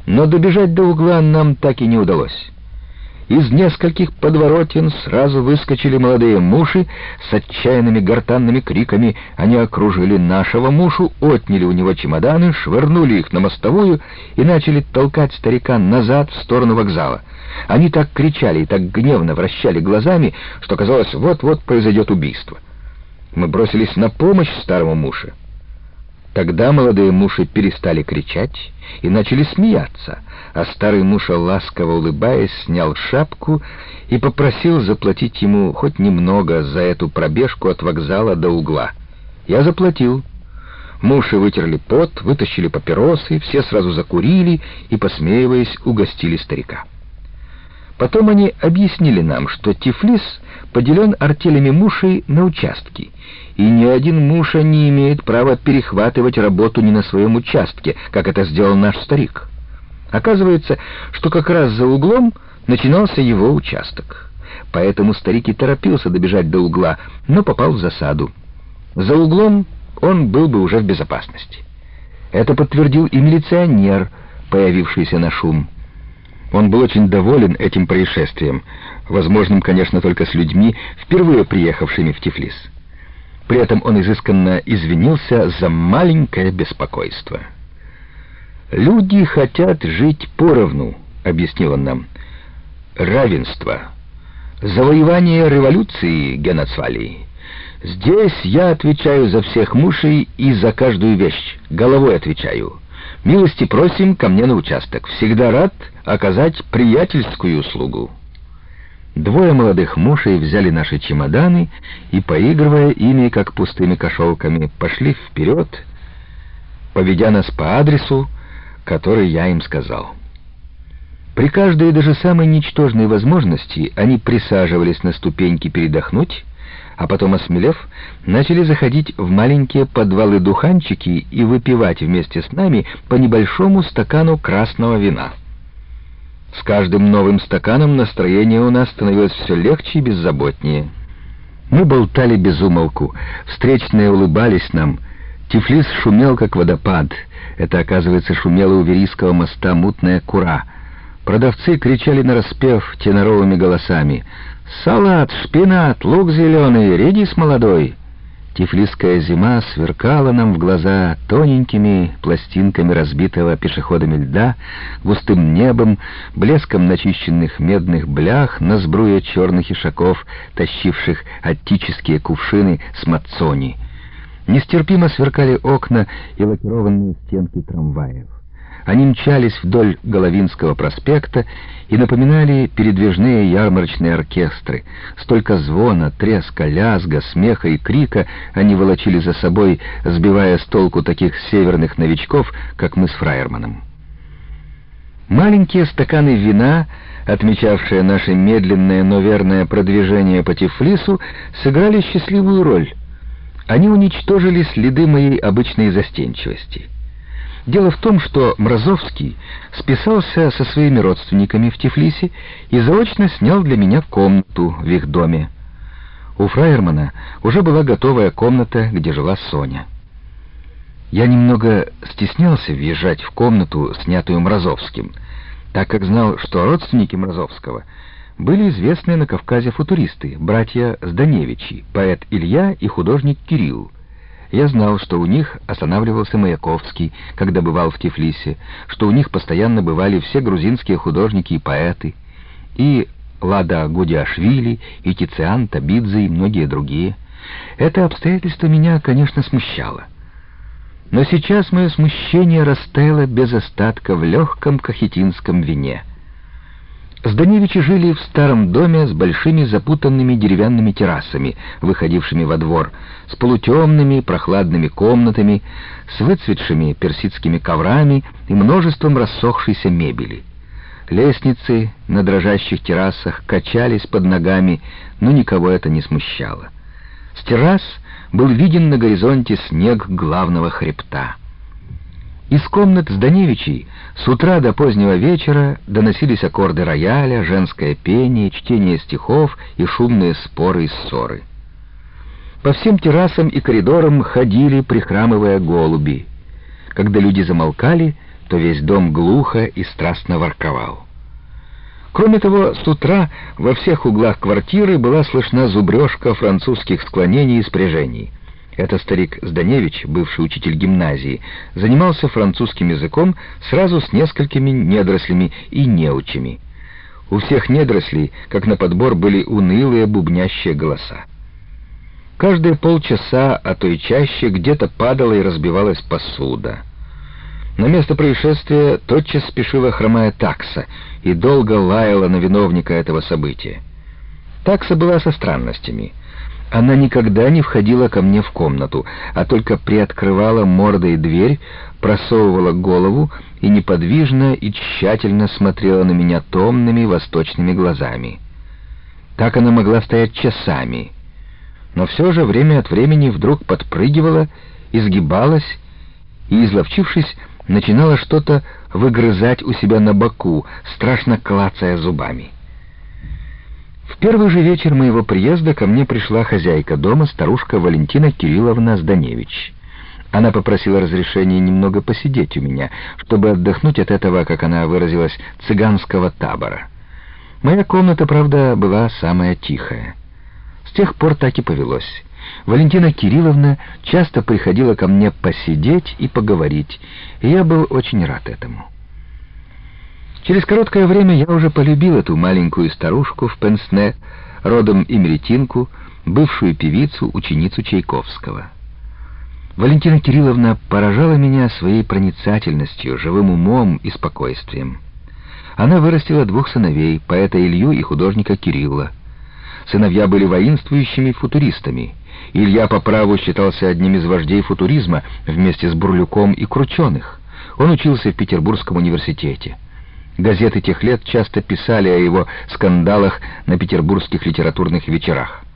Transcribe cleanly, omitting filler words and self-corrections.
Но добежать до угла нам так и не удалось. Из нескольких подворотен сразу выскочили молодые муши с отчаянными гортанными криками. Они окружили нашего мушу, отняли у него чемоданы, швырнули их на мостовую и начали толкать старика назад в сторону вокзала. Они так кричали и так гневно вращали глазами, что казалось, вот-вот произойдет убийство. Мы бросились на помощь старому муше. Тогда молодые муши перестали кричать и начали смеяться, а старый муша, ласково улыбаясь, снял шапку и попросил заплатить ему хоть немного за эту пробежку от вокзала до угла. Я заплатил. Муши вытерли пот, вытащили папиросы, все сразу закурили и, посмеиваясь, угостили старика. Потом они объяснили нам, что Тифлис поделен артелями мушей на участки, и ни один муша не имеет права перехватывать работу не на своем участке, как это сделал наш старик. Оказывается, что как раз за углом начинался его участок. Поэтому старик и торопился добежать до угла, но попал в засаду. За углом он был бы уже в безопасности. Это подтвердил и милиционер, появившийся на шум. Он был очень доволен этим происшествием, возможным, конечно, только с людьми, впервые приехавшими в Тифлис. При этом он изысканно извинился за маленькое беспокойство. «Люди хотят жить поровну», — объяснил он нам. «Равенство. Завоевание революции, геноцвали. Здесь я отвечаю за всех мушей и за каждую вещь. Головой отвечаю. Милости просим ко мне на участок. Всегда рад оказать приятельскую услугу». Двое молодых мушей взяли наши чемоданы и, поигрывая ими, как пустыми кошелками, пошли вперед, поведя нас по адресу, который я им сказал. При каждой даже самой ничтожной возможности они присаживались на ступеньки передохнуть, а потом, осмелев, начали заходить в маленькие подвалы-духанчики и выпивать вместе с нами по небольшому стакану красного вина. С каждым новым стаканом настроение у нас становилось все легче и беззаботнее. Мы болтали без умолку, встречные улыбались нам. Тифлис шумел, как водопад. Это, оказывается, шумела у Верийского моста мутная кура. Продавцы кричали нараспев теноровыми голосами: «Салат, шпинат, лук зеленый, редис молодой». Тифлисская зима сверкала нам в глаза тоненькими пластинками разбитого пешеходами льда, густым небом, блеском начищенных медных блях на сбруе черных ишаков, тащивших аттические кувшины с мацони. Нестерпимо сверкали окна и лакированные стенки трамваев. Они мчались вдоль Головинского проспекта и напоминали передвижные ярмарочные оркестры. Столько звона, треска, лязга, смеха и крика они волочили за собой, сбивая с толку таких северных новичков, как мы с Фраерманом. Маленькие стаканы вина, отмечавшие наше медленное, но верное продвижение по Тифлису, сыграли счастливую роль. Они уничтожили следы моей обычной застенчивости. Дело в том, что Мразовский списался со своими родственниками в Тифлисе и заочно снял для меня комнату в их доме. У Фраермана уже была готовая комната, где жила Соня. Я немного стеснялся въезжать в комнату, снятую Мразовским, так как знал, что родственники Мразовского были известные на Кавказе футуристы, братья Зданевичи, поэт Илья и художник Кирилл. Я знал, что у них останавливался Маяковский, когда бывал в Тифлисе, что у них постоянно бывали все грузинские художники и поэты, и Лада Гудиашвили, и Тициан Табидзе, и многие другие. Это обстоятельство меня, конечно, смущало. Но сейчас мое смущение растаяло без остатка в легком кахетинском вине. Зданевичи жили в старом доме с большими запутанными деревянными террасами, выходившими во двор, с полутемными прохладными комнатами, с выцветшими персидскими коврами и множеством рассохшейся мебели. Лестницы на дрожащих террасах качались под ногами, но никого это не смущало. С террас был виден на горизонте снег главного хребта. Из комнат Зданевичей с утра до позднего вечера доносились аккорды рояля, женское пение, чтение стихов и шумные споры и ссоры. По всем террасам и коридорам ходили, прихрамывая, голуби. Когда люди замолкали, то весь дом глухо и страстно ворковал. Кроме того, с утра во всех углах квартиры была слышна зубрежка французских склонений и спряжений. Это старик Зданевич, бывший учитель гимназии, занимался французским языком сразу с несколькими недорослями и неучами. У всех недорослей, как на подбор, были унылые бубнящие голоса. Каждые полчаса, а то и чаще, где-то падала и разбивалась посуда. На место происшествия тотчас спешила хромая такса и долго лаяла на виновника этого события. Такса была со странностями. Она никогда не входила ко мне в комнату, а только приоткрывала мордой дверь, просовывала голову и неподвижно и тщательно смотрела на меня томными восточными глазами. Так она могла стоять часами, но все же время от времени вдруг подпрыгивала, изгибалась и, изловчившись, начинала что-то выгрызать у себя на боку, страшно клацая зубами. В первый же вечер моего приезда ко мне пришла хозяйка дома, старушка Валентина Кирилловна Зданевич. Она попросила разрешения немного посидеть у меня, чтобы отдохнуть от этого, как она выразилась, цыганского табора. Моя комната, правда, была самая тихая. С тех пор так и повелось. Валентина Кирилловна часто приходила ко мне посидеть и поговорить, и я был очень рад этому. Через короткое время я уже полюбил эту маленькую старушку в пенсне, родом имеретинку, бывшую певицу, ученицу Чайковского. Валентина Кирилловна поражала меня своей проницательностью, живым умом и спокойствием. Она вырастила двух сыновей, поэта Илью и художника Кирилла. Сыновья были воинствующими футуристами. Илья по праву считался одним из вождей футуризма вместе с Бурлюком и Крученых. Он учился в Петербургском университете. Газеты тех лет часто писали о его скандалах на петербургских литературных вечерах.